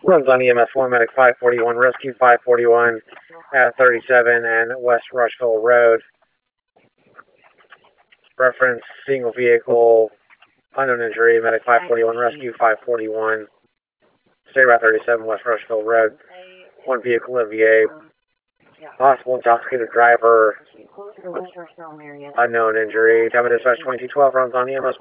Runs on EMS 1, Medic 541, Rescue 541 at 37 and West Rushville Road. Reference single vehicle, unknown injury, Medic 541, Rescue 541. State Route 37, West Rushville Road. One vehicle in VA. Possible intoxicated driver, unknown injury. Time of dispatch 2212, runs on EMS